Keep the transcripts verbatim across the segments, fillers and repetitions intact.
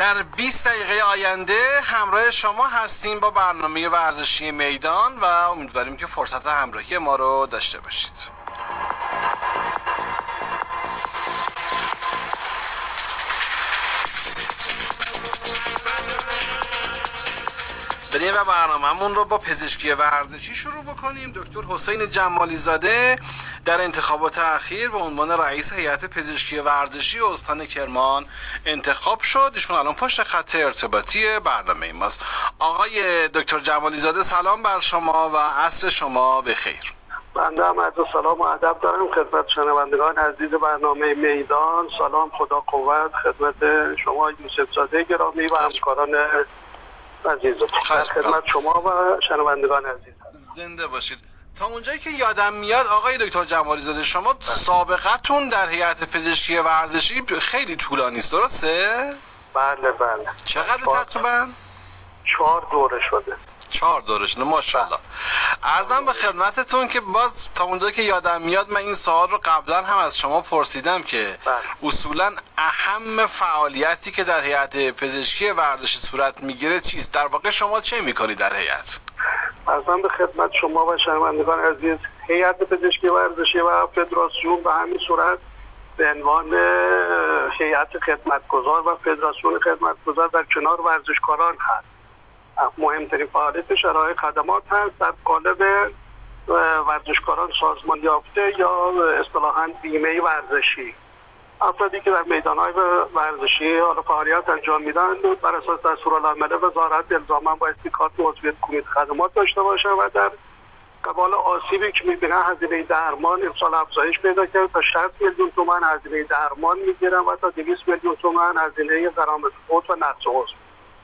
در بیست دقیقه آینده همراه شما هستیم با برنامه ورزشی میدان و امیدواریم که فرصت همراهی ما رو داشته باشید. بریم و برنامه‌مون رو با پزشکی ورزشی شروع بکنیم. دکتر حسین جمالی زاده در انتخابات اخیر به عنوان رئیس هیئت پزشکی ورزشی استان کرمان انتخاب شد. ایشون الان پشت خط ارتباطی برنامه ماست. آقای دکتر جمالی زاده سلام بر شما و عصر شما بخیر. بنده هم عرض سلام و ادب دارم خدمت شنوندگان عزیز برنامه میدان. سلام، خدا قوت خدمت شما یوسف زاده گرامی و همکاران عزیزتون. خدمت شما و شنوندگان عزیز. زنده باشید. تا اونجایی که یادم میاد آقای دکتر جمالی زاده شما سابقتون در هیئت پزشکی ورزشی خیلی طولانی است، درسته؟ بله بله. چقدر تقریبا؟ چهار دوره شده. چهار دوره شده، ماشاءالله. عرضم به خدمتتون که باز تا اونجایی که یادم میاد من این سوال رو قبلا هم از شما پرسیدم که بله. اصولا اهم فعالیتی که در هیئت پزشکی ورزشی صورت میگیره چیست؟ در واقع شما چه میکنید در هیئت؟ عرضم به خدمت شما و شنوندگان عزیز، هیئت پزشکی ورزشی و فدراسیون به همین صورت به عنوان هیئت خدمتگزار و فدراسیون خدمتگزار در کنار ورزشکاران هست. مهمترین فعالیتش ارائه خدمات هست در قالب ورزشکاران سازمان یافته یا اصطلاحاً بیمه ورزشی. افرادی که در میدان‌های ورزشی حالا فعالیت انجام میدن بر اساس دستورالعمل وزارت الزاما باید کارت عضویت کمیته خدمات داشته باشن و در قبال آسیبی که میبینن هزینه درمان امسال افزایش پیدا کرده تا شصت میلیون تومان هزینه درمان میگیرن و تا دویست میلیون تومان هزینه غرامت فوت و نقص عضو.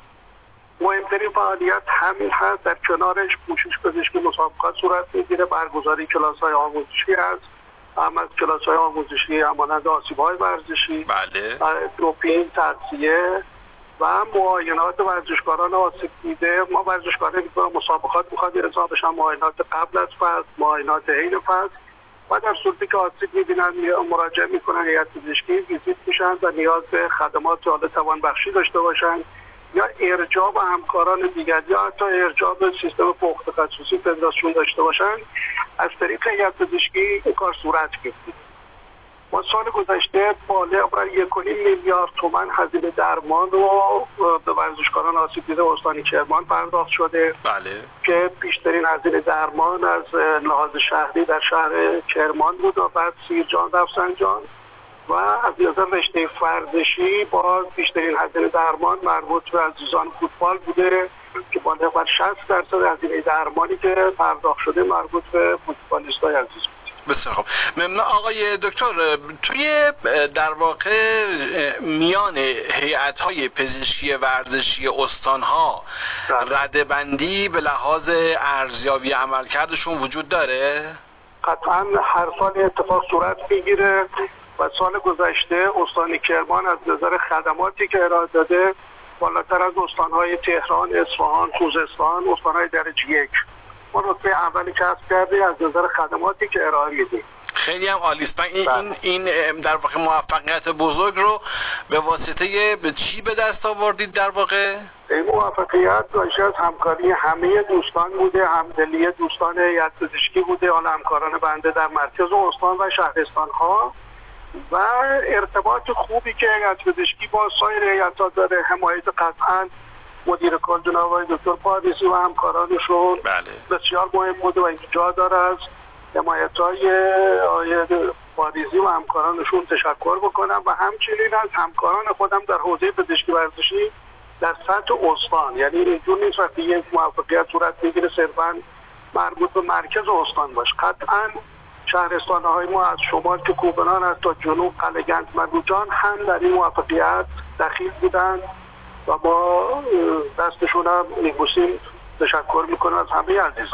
مهمترین فعالیت همین هست. در کنارش پوشش پزشکی مسابقات صورت میگیره، برگزاری کلاس‌های آموزشی هست، هم از کلاس‌های آموزشی همانند آسیب‌های ورزشی، بله، دوپینگ، تغذیه و معاینات ورزشکاران آسیب دیده. ما ورزشکاران مسابقات می‌خواد ارضا بشن، معاینات قبل از فصل، معاینات حین فصل و در صورتی که آسیب می‌بینن مراجعه می‌کنن هیئت پزشکی، ویزیت میشن و نیاز به خدمات حالا توانبخشی داشته باشن یا ارجاع به همکاران دیگر یا حتی ارجاع به سیستم فوق تخصصی فدراسیون داشته باشن، از طریق هیئت پزشکی این کار صورت گرفت. ما سال گذشته بالغ بر یک و نیم میلیارد تومان هزینه درمان رو به ورزشکاران آسیب دیده استان کرمان پرداخت شده. بله. که بیشترین هزینه درمان از لحاظ شهری در شهر کرمان بود و بعد سیرجان، رفسنجان و از نظر رشته ورزشی با بیشترین هزینه درمان مربوط به عزیزان فوتبال بوده که بالغ بر شصت درصد هزینه درمانی که پرداخت شده مربوط به فوتبالیست‌های عزیز بود. بسیار خوب. ممنون آقای دکتر. توی در واقع میان هیئت‌های پزشکی ورزشی استان‌ها رده‌بندی به لحاظ ارزیابی عملکردشون وجود داره؟ قطعاً هر سال اتفاق صورت میگیره و سال گذشته استان کرمان از نظر خدماتی که ارائه داده بالاتر از استان‌های تهران، اصفهان، خوزستان، استان‌های درجه یک. ما رتبه اولی کسب کردیم از نظر خدماتی که ارائه میدیم. خیلی هم عالی است. این این این در واقع موفقیت بزرگ رو به واسطه به چی به دست آوردید در واقع؟ این موفقیت ناشی از همکاری همه دوستان بوده، همدلی دوستان هیئت پزشکی بوده، حالا همکاران بنده در مرکز استان و شهرستان‌ها و ارتباط خوبی که هیئت پزشکی با سایر هیئت‌ها داره. حمایت قطعاً مدیر کل جناب آقای دکتر پاریزی و همکارانشون بله. بسیار مهم بوده و این جا داره از حمایت‌های آقای پاریزی و همکارانشون تشکر بکنم و همچنین از همکاران خودم در حوزه پزشکی ورزشی در سطح استان. یعنی اینجور نیست وقتی یک موفقیت صورت میگیره صرفاً مربوط به مرکز استان باشه. قطعاً شهرستان‌های ما از شمال که کوبنان است تا جنوب قلعه‌گنج، مروجان هم در این موفقیت دخیل بودند و ما دستشون هم میبوسیم، تشکر میکنم از همه عزیزان.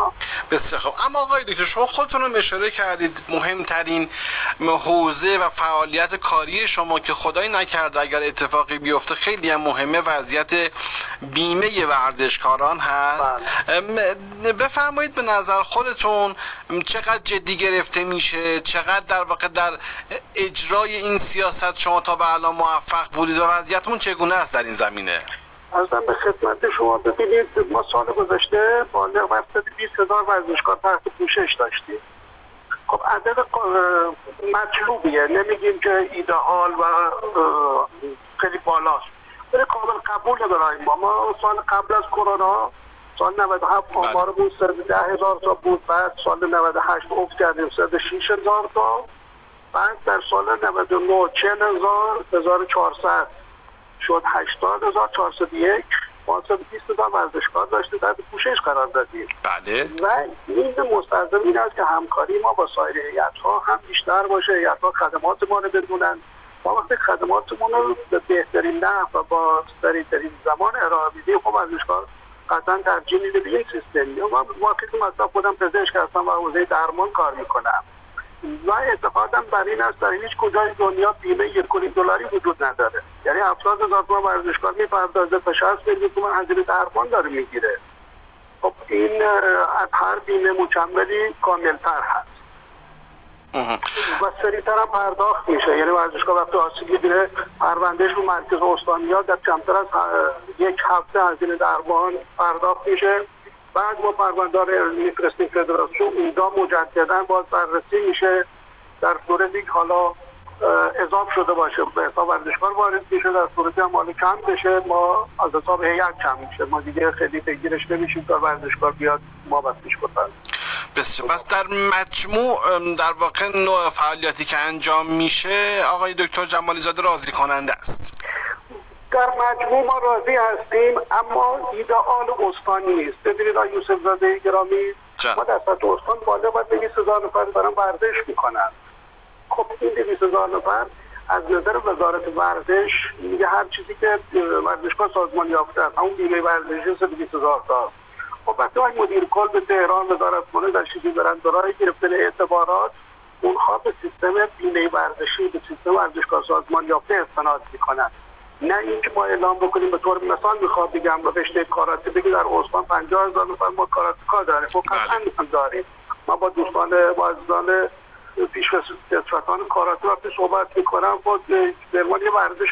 بسیار خوب. اما آقای دکتر شما خودتون رو اشاره کردید مهمترین حوزه و فعالیت کاری شما که خدای نکرده اگر اتفاقی بیفته خیلی هم مهمه وضعیت بیمه ورزشکاران هست. بفرمایید به نظر خودتون چقدر جدی گرفته میشه، چقدر در واقع در اجرای این سیاست شما تا به الان موفق بودید و وضعیتمون چگونه است در این زمینه؟ ازم به خدمت شما ببینید ما سال گذشته بالغ بر بیست هزار ورزشکار تحت پوشش داشتیم. خب عدد مطلوبیه، نمیگیم که ایدئال و خیلی بالاست، ولی قابل قبول برای ما. ما سال قبل از کرونا سال نود و هفت آمارمون صد ده هزار تا بود، بعد سال نود و هشت افت کردیم صد و شش هزار تا، بعد در سال نود و نه چهل هزار، هزار و چهارصد شد هشتاد هزار چهارصد و یک، ما صد و بیست هزار ورزشکار داشتیم تحت پوشش قرار دادیم. بله. و این مستلزم این است که همکاری ما با سایر هیئت‌ها هم بیشتر باشه، هیئت‌ها خدمات ما رو بدونن. ما وقتی خدماتمون رو به بهترین نحو و با سریع‌ترین زمان ارائه میدیم، خب ورزشکار قطعا ترجیح میده به این سیستم. من واقعا مثلا خودم پزشک هستم و حوزه درمان کار میکنم و اعتقادم بر این است در هیچ کجای دنیا بیمه یک و نیم دلاری وجود نداره. یعنی هفتاد هزار تومان ورزشکار میپردازه تا شصت میلیون تومان هزینه درمان داره میگیره. خب این از هر بیمه مکملی کاملتر هست و سریعتر هم پرداخت میشه. یعنی ورزشکار وقتی آسیبی دیره پروندهش رو مرکز استانیات در کمتر از یک هفته هزینه درمان پرداخت میشه. بعد ما پرونده رو میفرستیم فدراسیون، اونجا مجددا باز بررسی میشه. در صورتی که حالا اضافه شده باشه به حساب ورزشکار وارد میشه، در صورتی هم حالا کم بشه ما از حساب هیئت کم میشه. ما دیگه خیلی پیگیرش نمیشیم تا ورزشکار بیاد ما بسیش کنیم. بسیار. پس در مجموع در واقع نوع فعالیتی که انجام میشه آقای دکتر جمالی زاده راضی کننده است؟ در مجموع ما راضی هستیم، اما ایدئال استانی نیست. ببینید آقای یوسف زاده گرامی، ما در سطح استان بالا باید دویست هزار نفر دارن ورزش میکنن. خب این دویست هزار نفر از نظر وزارت ورزش میگه هر چیزی که ورزشکار سازمان یافته است، همون بیمه ورزشی صد و بیست هزار تا. خب وقتی آقای مدیر کل به تهران وزارت خونه در شیری برند برای گرفتن اعتبارات، اونها به سیستم بیمه ورزشی، به سیستم ورزشکار سازمان یافته استناد میکنن. نه اینکه ما اعلام بکنیم به طور مثال میخوام بگم و رشته کاراته بگی در استان پنجاه هزار نفر ما کاراتکا داریم. خب قطعا داریم. ما با دوستان با عزیزان پیشکسوتان کاراته وقتی صحبت میکنم خود درمان یه ورزش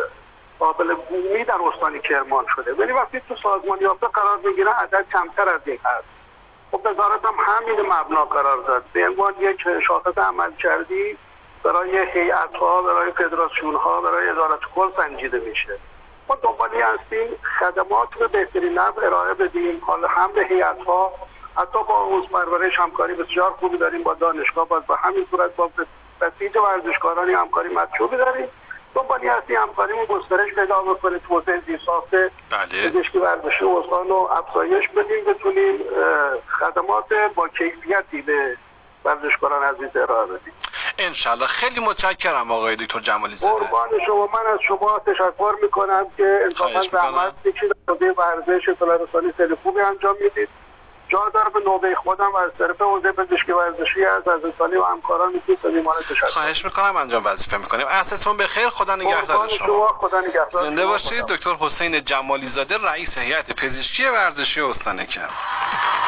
قابل بومی در استان کرمان شده، ولی وقتی تو سازمان یافته قرار میگیره عدد کمتر از این هست. خب وزارت هم همین مبنا قرار داد به عنوان یک شاخص عمل کردی برای هیئت‌ها، برای فدراسیون‌ها، برای ادارات کل سنجیده میشه. ما دنبالی هستیم خدمات رو بهترین نحو ارائه بدیم، حالا هم به هیئت‌ها، حتی با حوزه پرورش همکاری بسیار خوبی داریم با دانشگاه، باز به همین صورت با بسیج ورزشکارانی همکاری مطلوبی داریم. دنبالی هستی همکاریمون گسترش پیدا بکنه، توسعه زیرساخت پزشکی ورزشی استان رو افزایش بدیم، بتونیم خدمات با کیفیتی به ورزشکاران عزیز ارائه بدیم. انشالله. خیلی متشکرم آقای دکتر جمالی زاده. قربان شما. من از شما تشکر میکنم که انصافا زحمت کشیدید به ورزش اطلاع رسانی خیلی خوبی انجام میدید. جا داره به نوبه خودم و از طرف حوزه پزشکی ورزشی از عزیزانی و همکاران که صمیمانه تشکر. خواهش میکنم انجام وظیفه میکنیم. عصرتون بخیر. خدا نگهدار شما. خدا نگهدار. زنده باشید. دکتر حسین جمالی زاده رئیس هیئت پزشکی ورزشی استان کرمان.